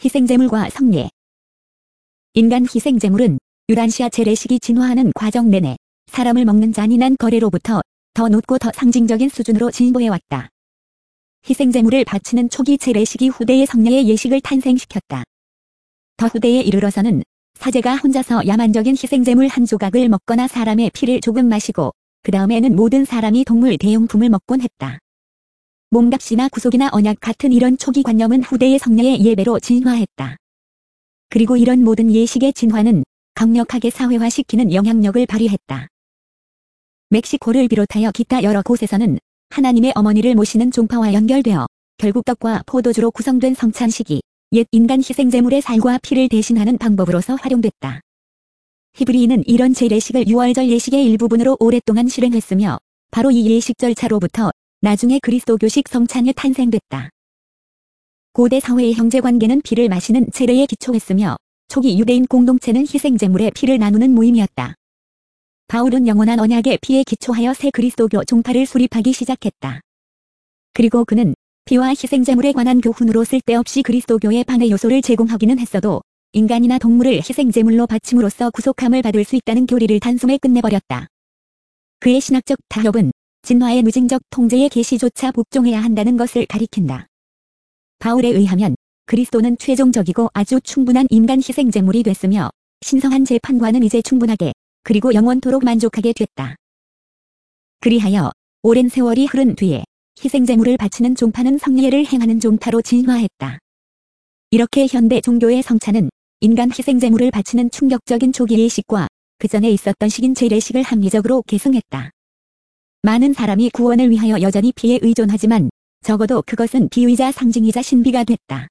희생제물과 성례. 인간 희생제물은 유란시아 재래식이 진화하는 과정 내내 사람을 먹는 잔인한 거래로부터 더 높고 더 상징적인 수준으로 진보해왔다. 희생제물을 바치는 초기 재래식이 후대의 성례의 예식을 탄생시켰다. 더 후대에 이르러서는 사제가 혼자서 야만적인 희생제물 한 조각을 먹거나 사람의 피를 조금 마시고 그 다음에는 모든 사람이 동물 대용품을 먹곤 했다. 몸값이나 구속이나 언약 같은 이런 초기 관념은 후대의 성례의 예배로 진화했다. 그리고 이런 모든 예식의 진화는 강력하게 사회화시키는 영향력을 발휘했다. 멕시코를 비롯하여 기타 여러 곳에서는 하나님의 어머니를 모시는 종파와 연결되어 결국 떡과 포도주로 구성된 성찬식이 옛 인간 희생제물의 살과 피를 대신하는 방법으로서 활용됐다. 히브리인은 이런 재래식을 유월절 예식의 일부분으로 오랫동안 실행했으며 바로 이 예식 절차로부터 나중에 그리스도교식 성찬이 탄생됐다. 고대 사회의 형제관계는 피를 마시는 제례에 기초했으며 초기 유대인 공동체는 희생제물의 피를 나누는 모임이었다. 바울은 영원한 언약의 피에 기초하여 새 그리스도교 종파를 수립하기 시작했다. 그리고 그는 피와 희생제물에 관한 교훈으로 쓸데없이 그리스도교의 방해 요소를 제공하기는 했어도 인간이나 동물을 희생제물로 바침으로써 구속함을 받을 수 있다는 교리를 단숨에 끝내버렸다. 그의 신학적 타협은 진화의 무징적 통제의 계시조차 복종해야 한다는 것을 가리킨다. 바울에 의하면 그리스도는 최종적이고 아주 충분한 인간 희생제물이 됐으며 신성한 재판과는 이제 충분하게 그리고 영원토록 만족하게 됐다. 그리하여 오랜 세월이 흐른 뒤에 희생제물을 바치는 종파는 성례를 행하는 종파로 진화했다. 이렇게 현대 종교의 성찬은 인간 희생제물을 바치는 충격적인 초기 예식과 그 전에 있었던 식인 재래식을 합리적으로 계승했다. 많은 사람이 구원을 위하여 여전히 피에 의존하지만 적어도 그것은 비유이자 상징이자 신비가 됐다.